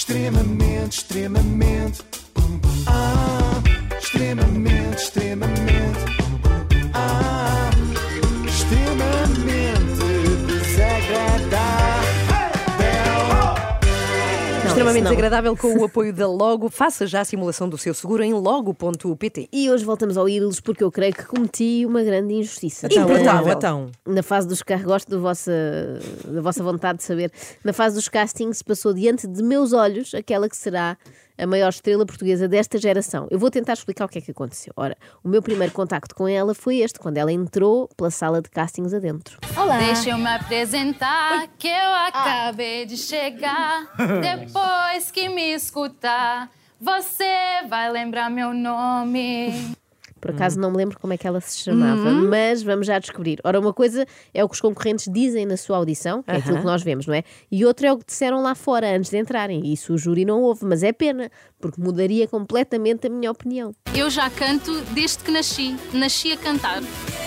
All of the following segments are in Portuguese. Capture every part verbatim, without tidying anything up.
Extremamente, extremamente. Ah, extremamente, extremamente. Ah, extremamente desagradável. Extremamente desagradável com o apoio da Logo. Faça já a simulação do seu seguro em logo ponto pt. E hoje voltamos ao Ídolos porque eu creio que cometi uma grande injustiça. Então, Imperdoável. então, então. Na fase dos ca- gosto da vossa, da vossa vontade de saber. Na fase dos castings passou diante de meus olhos aquela que será a maior estrela portuguesa desta geração. Eu vou tentar explicar o que é que aconteceu. Ora, o meu primeiro contacto com ela foi este, quando ela entrou pela sala de castings adentro. Olá. Deixa eu me apresentar, que eu acabei de chegar. Depois que me escutar, você vai lembrar meu nome. Por acaso não me lembro como é que ela se chamava, mas vamos já descobrir. Ora, uma coisa é o que os concorrentes dizem na sua audição, que é aquilo que nós vemos, não é? E outra é o que disseram lá fora antes de entrarem. E isso o júri não ouve, mas é pena, porque mudaria completamente a minha opinião. Eu já canto desde que nasci. Nasci a cantar.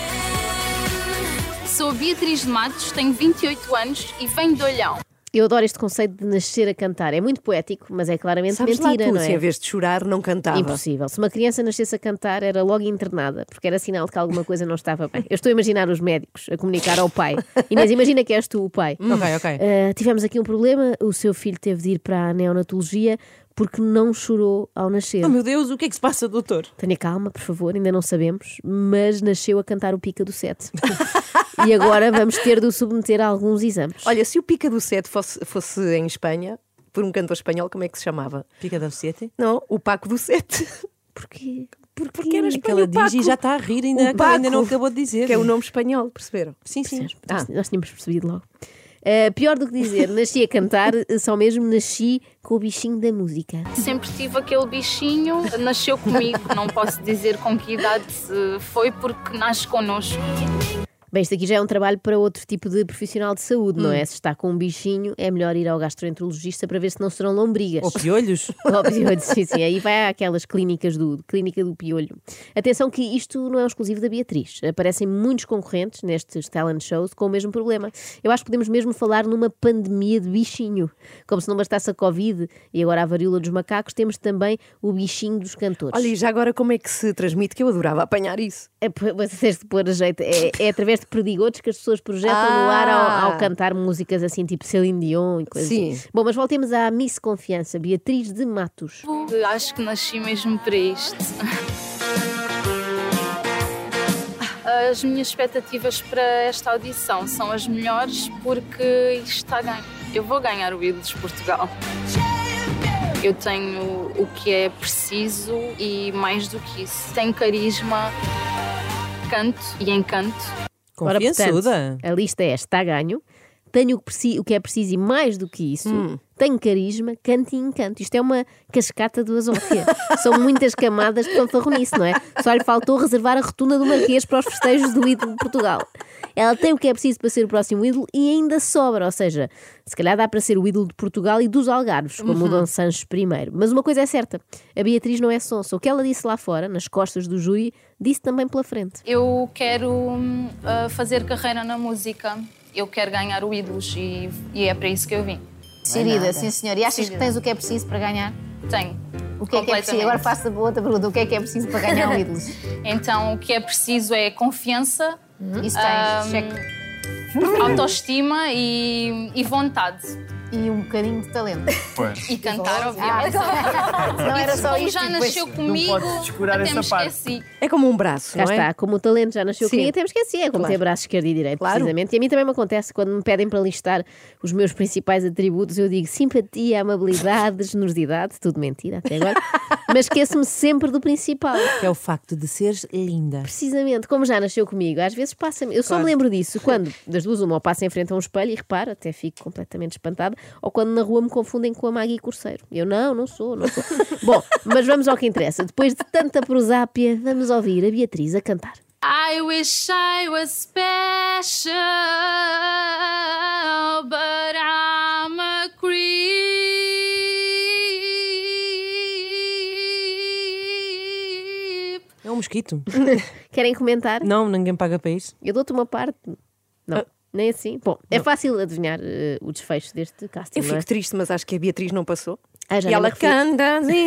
Sou Beatriz de Matos, tenho vinte e oito anos e venho de Olhão. Eu adoro este conceito de nascer a cantar. É muito poético, mas é claramente Sabes mentira, lá tu, não é? se em vez de chorar não cantava. Impossível. Se uma criança nascesse a cantar, era logo internada, porque era sinal de que alguma coisa não estava bem. Eu estou a imaginar os médicos a comunicar ao pai. Inês, imagina que és tu o pai. Ok, ok. Uh, tivemos aqui um problema, o seu filho teve de ir para a neonatologia porque não chorou ao nascer. Oh meu Deus, o que é que se passa, doutor? Tenha calma, por favor, ainda não sabemos, mas nasceu a cantar o Pica do Sete. E agora vamos ter de o submeter a alguns exames. Olha, se o Pica do Sete fosse, fosse em Espanha, por um cantor espanhol, como é que se chamava? Pica da Sete? Não, o Paco do Sete. Porquê? Porque era Que espanhol. ela diz e já está a rir, ainda, O ainda não Paco, acabou de dizer. que é o nome espanhol, perceberam? Sim, sim. Nós, nós tínhamos percebido logo. Uh, pior do que dizer, nasci a cantar, só mesmo nasci com o bichinho da música. Sempre tive aquele bichinho, nasceu comigo. Não posso dizer com que idade foi porque nasce connosco. Bem, isto aqui já é um trabalho para outro tipo de profissional de saúde, não é? Se está com um bichinho, é melhor ir ao gastroenterologista para ver se não serão lombrigas. Ou piolhos. Ou piolhos, sim, sim. Aí vai àquelas clínicas do clínica do piolho. Atenção que isto não é um exclusivo da Beatriz. Aparecem muitos concorrentes nestes talent shows com o mesmo problema. Eu acho que podemos mesmo falar numa pandemia de bichinho. Como se não bastasse a Covid e agora a varíola dos macacos, temos também o bichinho dos cantores. Olha, e já agora como é que se transmite? Que eu adorava apanhar isso. É, vocês de pôr a jeito, é, é através de perdigotos que as pessoas projetam ah. no ar ao, ao cantar músicas assim, tipo Celine Dion e coisas Sim. assim. Bom, mas voltemos à Miss Confiança, Beatriz de Matos. Acho que nasci mesmo para isto. As minhas expectativas para esta audição são as melhores porque isto está a ganho. Eu vou ganhar o Ídolos Portugal. Eu tenho o que é preciso e mais do que isso. Tenho carisma, canto e encanto. Ora, Confiançuda. portanto, a lista é: está a ganho, tenho o que, preci- o que é preciso e mais do que isso, Hum. tenho carisma, canto e encanto. Isto é uma cascata do Azófia. São muitas camadas de fanfarronice, não é? Só lhe faltou reservar a rotunda do Marquês para os festejos do ídolo de Portugal. Ela tem o que é preciso para ser o próximo ídolo e ainda sobra, ou seja, se calhar dá para ser o ídolo de Portugal e dos Algarves, como Uhum. o Dom Sancho primeiro. Mas uma coisa é certa, a Beatriz não é sonsa. O que ela disse lá fora, nas costas do júri, disse também pela frente. Eu quero hum, uh, fazer carreira na música. Eu quero ganhar o Ídolos e, e é para isso que eu vim. Decidida, sim senhor. E achas que tens o que é preciso para ganhar? Tenho. O que é que é preciso? Agora faço a outra pergunta. O que é que é preciso para ganhar o Ídolos? Então, o que é preciso é confiança, Isso Ah, tens, cheque. autoestima e, e vontade. E um bocadinho de talento. E cantar, obviamente. Não era só Como isto. já e depois- nasceu comigo, podes descurar até essa me parte. esqueci. É como um braço, Cá não é? está, como o talento já nasceu Sim. comigo, temos que assim, é como Claro. ter braço esquerdo e direito, Claro. precisamente. E a mim também me acontece, quando me pedem para listar os meus principais atributos, eu digo simpatia, amabilidade, generosidade, tudo mentira até agora, mas esqueço-me sempre do principal. Que é o facto de seres linda. Precisamente, como já nasceu comigo, às vezes passa-me. Eu só Claro. me lembro disso quando, das duas, uma, ou passo em frente a um espelho e reparo, até fico completamente espantada, ou quando na rua me confundem com a Maggie Corseiro. Eu não, não sou, não sou. Bom, mas vamos ao que interessa. Depois de tanta prosápia, vamos ouvir a Beatriz a cantar. I wish I was special, but I'm a creep. É um mosquito. Querem comentar? Não, ninguém paga para isso. Eu dou-te uma parte. Não, nem assim. Bom, é fácil adivinhar eh, o desfecho deste casting, Eu não é? fico triste, mas acho que a Beatriz não passou. Ah, já E nem me ela referi- canta assim.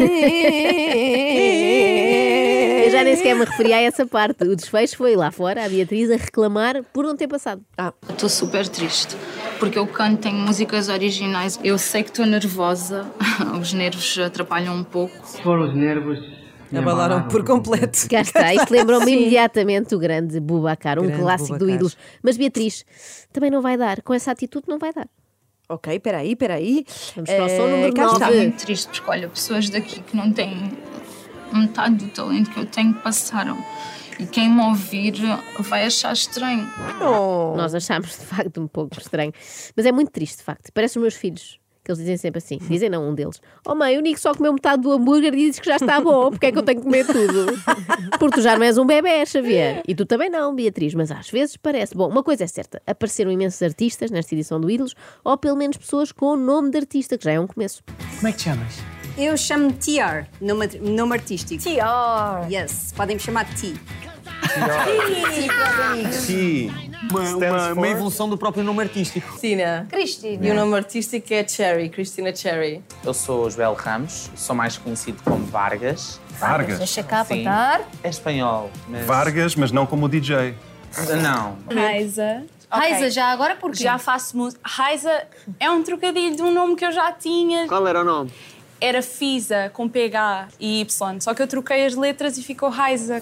Eu já nem sequer me referi a essa parte. O desfecho foi lá fora, a Beatriz a reclamar por não ter passado. Ah, Estou super triste, porque eu canto em músicas originais. Eu sei que estou nervosa, os nervos atrapalham um pouco. Foram os nervos. Abalaram por completo. Cá está, isto lembrou-me imediatamente o grande Boubacar, um Grande clássico do Boubacar. Ídolos. Mas Beatriz, também não vai dar. Com essa atitude não vai dar. ok, peraí, peraí. Vamos para o som Eh, número cá nove. está. Estou muito triste porque, olha, pessoas daqui que não têm metade do talento que eu tenho passaram. E quem me ouvir vai achar estranho. Oh. Nós achámos de facto um pouco estranho. Mas é muito triste, de facto. Parece os meus filhos, que eles dizem sempre assim. Dizem não, um deles. Oh mãe, o Nico só comeu metade do hambúrguer e diz que já está bom. Porque é que eu tenho que comer tudo? Porque tu já não és um bebê, Xavier. E tu também não, Beatriz. Mas às vezes parece. Bom, uma coisa é certa. Apareceram imensos artistas nesta edição do Ídolos. Ou pelo menos pessoas com nome de artista, que já é um começo. Como é que te chamas? Eu chamo-me T R, nome, nome artístico. T R. Yes, podem me chamar T. Sim. Uma, Stands uma, uma for? evolução do próprio nome artístico. Cristina. Cristina. E o nome artístico é Cherry, Cristina Cherry. Eu sou Joel Ramos, sou mais conhecido como Vargas. Vargas. Deixa cá Sim. apontar. É espanhol, mas... Vargas, mas não como o D J. Não. Raiza. Raiza, já agora porquê? Já faço música. Raiza é um trocadilho de um nome que eu já tinha. Qual era o nome? Era Fisa, com P H e Y. Só que eu troquei as letras e ficou Raiza.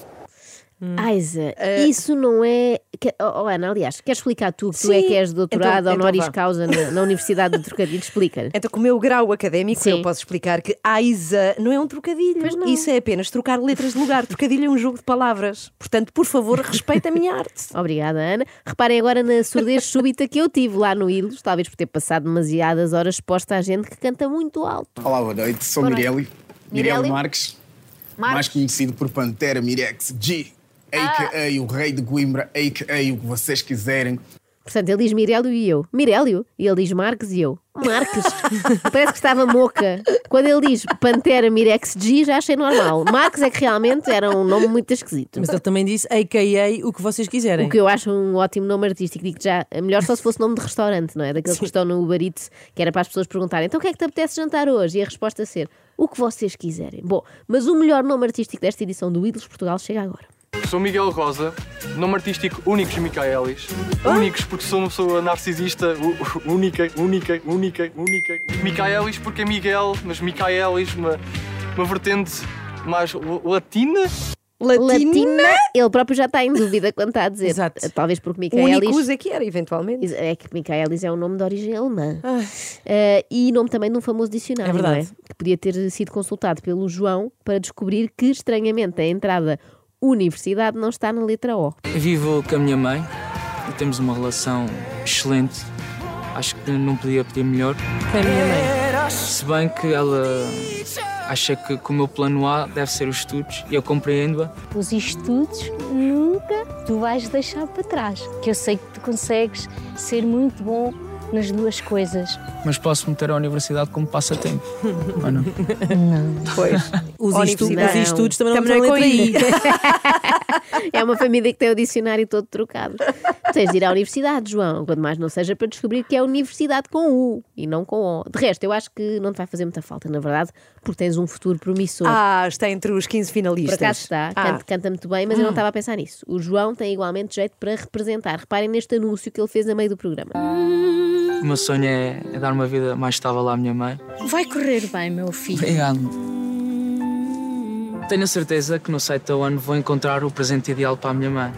Aiza, isso não é. que- Oh, Ana, aliás, queres explicar tu que tu é Sim. que és doutorado Então- então honoris vá. causa na, na Universidade do Trocadilho? Explica-lhe. Então, com o meu grau académico, Sim. eu posso explicar que Aiza não é um trocadilho. Pois não. Isso é apenas trocar letras de lugar. Trocadilho é um jogo de palavras. Portanto, por favor, respeita a minha arte. Obrigada, Ana. Reparem agora na surdez súbita que eu tive lá no Ídolos, talvez por ter passado demasiadas horas exposta a gente que canta muito alto. Olá, boa noite. Sou Boa noite. Mirelli. Mirelli? Mirelli Marques. Marques? Mais conhecido por Pantera Mirex G. A K A o Rei de Coimbra, A K A o que vocês quiserem. Portanto, ele diz Mirélio e eu. Mirélio? E ele diz Marques e eu. Marques? Parece que estava moca. Quando ele diz Pantera Mirex G, já achei normal. Marques é que realmente era um nome muito esquisito. Mas ele também disse A K A o que vocês quiserem. O que eu acho um ótimo nome artístico. Digo já, melhor só se fosse nome de restaurante, não é? Daqueles que estão no Uber Eats, que era para as pessoas perguntarem então o que é que te apetece jantar hoje? E a resposta ser o que vocês quiserem. Bom, mas o melhor nome artístico desta edição do Ídolos Portugal chega agora. Sou Miguel Rosa, nome artístico Únicos Micaelis. Únicos porque sou uma pessoa narcisista, u- única, única, única, única. Micaelis porque é Miguel, mas Micaelis, uma, uma vertente mais l- latina. Latina? Ele próprio já está em dúvida quando está a dizer. Exato. Talvez porque O Micaelis... Unicus é que era, eventualmente. É que Micaelis é um nome de origem alemã. Eh, e nome também de um famoso dicionário, É verdade. não é? Que podia ter sido consultado pelo João para descobrir que, estranhamente, a entrada universidade não está na letra O. Vivo com a minha mãe e temos uma relação excelente. Acho que não podia pedir melhor. Com a minha mãe. Se bem que ela acha que, que o meu plano A deve ser os estudos e eu compreendo-a. Os estudos nunca tu vais deixar para trás. Que eu sei que tu consegues ser muito bom nas duas coisas. Mas posso meter a universidade como passatempo. Ou não? Não. Pois. Os, estu- Universidade. os estudos também não Também estão não é letra com I. É uma família que tem o dicionário todo trocado. Tens de ir à universidade, João, quando mais não seja para descobrir que é universidade com U e não com O. De resto, eu acho que não te vai fazer muita falta, na verdade, porque tens um futuro promissor. Ah, está entre os quinze Por finalistas. acaso está, Ah. canta, canta muito bem, mas eu não estava a pensar nisso. O João tem igualmente jeito para representar. Reparem neste anúncio que ele fez a meio do programa. O meu sonho é, é dar uma vida mais estável à minha mãe. Vai correr bem, meu filho. Obrigado. Tenho a certeza que no site da ONU vou encontrar o presente ideal para a minha mãe.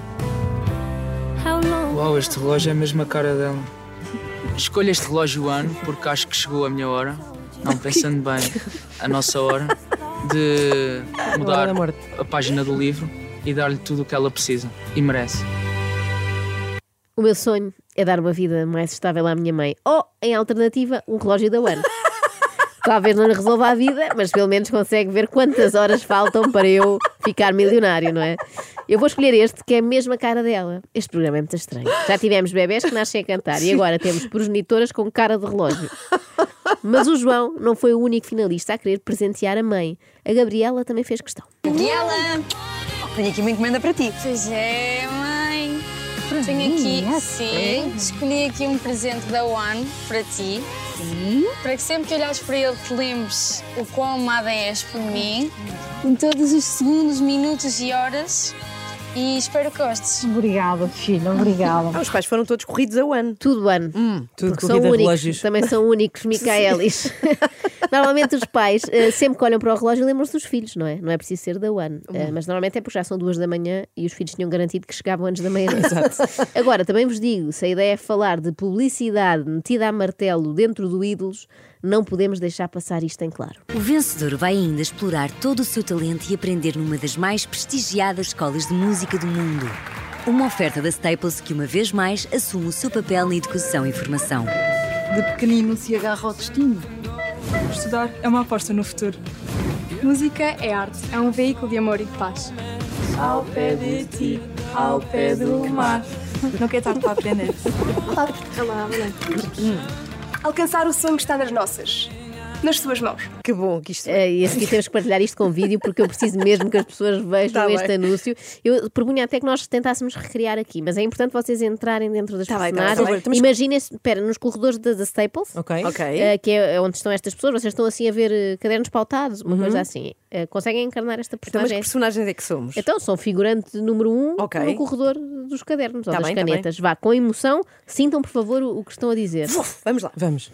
Uau, este relógio é mesmo a cara dela. Escolho este relógio ONU porque acho que chegou a minha hora, não pensando bem a nossa hora, de mudar a página do livro e dar-lhe tudo o que ela precisa e merece. O meu sonho é dar uma vida mais estável à minha mãe. Ou, em alternativa, um relógio da ONU. Talvez não lhe resolva a vida, mas pelo menos consegue ver quantas horas faltam para eu ficar milionário, não é? Eu vou escolher este, que é a mesma cara dela. Este programa é muito estranho. Já tivemos bebés que nascem a cantar e agora temos progenitoras com cara de relógio. Mas o João não foi o único finalista a querer presentear a mãe. A Gabriela também fez questão. Gabriela, tenho aqui uma encomenda para ti. Pois é, mãe. Tenho aqui, Ih, sim, escolhi aqui um presente da One para ti. Sim. Para que sempre que olhares para ele te lembres o quão amada és por mim, em todos os segundos, minutos e horas. E espero que gostes. Obrigada, filha, obrigada. Ah, os pais foram todos corridos a ano. Tudo ano. Hum, tudo Porque corrida são a únicos. relógios. Também são únicos, Micaelis. Normalmente os pais, uh, sempre que olham para o relógio, lembram-se dos filhos, não é? Não é preciso ser da One. Uh, mas normalmente é porque já são duas da manhã e os filhos tinham garantido que chegavam antes da meia-noite. Agora, também vos digo, se a ideia é falar de publicidade metida a martelo dentro do Ídolos, não podemos deixar passar isto em claro. O vencedor vai ainda explorar todo o seu talento e aprender numa das mais prestigiadas escolas de música do mundo. Uma oferta da Staples que, uma vez mais, assume o seu papel na educação e formação. De pequenino se agarra ao destino. Estudar é uma aposta no futuro. Música é arte, é um veículo de amor e de paz. Ao pé de ti, ao pé do mar. Nunca é tarde para aprender. Olá, olá, alcançar o sonho está nas nossas, nas suas mãos. Que bom que isto é. E aqui temos que partilhar isto com vídeo porque eu preciso mesmo que as pessoas vejam Tá este bem. anúncio. Eu propunha até que nós tentássemos recriar aqui, mas é importante vocês entrarem dentro das Tá bem, tá personagens. bem, tá bem. Imaginem-se, espera, nos corredores da, da Staples, Ok. Ok. eh, que é onde estão estas pessoas, vocês estão assim a ver eh, cadernos pautados, uma Uhum. coisa assim. Eh, conseguem encarnar esta Então, mas que personagem? personagens é que somos? Então, são figurante número um Ok. no corredor dos cadernos Tá ou das bem, tá canetas. Vá, com emoção, sintam por favor o, o que estão a dizer. Uf, vamos lá. Vamos.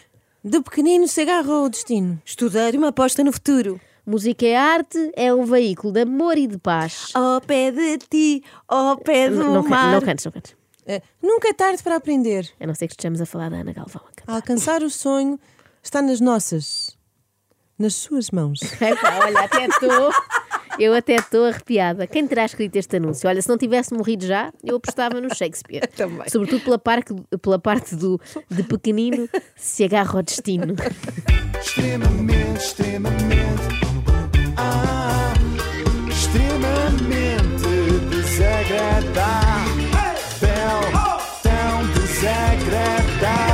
De pequenino se agarra ao destino. Estudar uma aposta no futuro. Música é arte, é um veículo de amor e de paz. Ao pé de ti, ao pé do Não, não, mar. não cantes, não cantes. É, nunca é tarde para aprender. A não ser que estejamos a falar da Ana Galvão. A alcançar o sonho está nas nossas, nas suas mãos. Epá, olha, até estou. Eu até estou arrepiada. Quem terá escrito este anúncio? Olha, se não tivesse morrido já, eu apostava no Shakespeare. Também. Sobretudo pela parte, pela parte do de pequenino se agarra ao destino. Extremamente, extremamente, ah, extremamente desagradável, tão desagradável.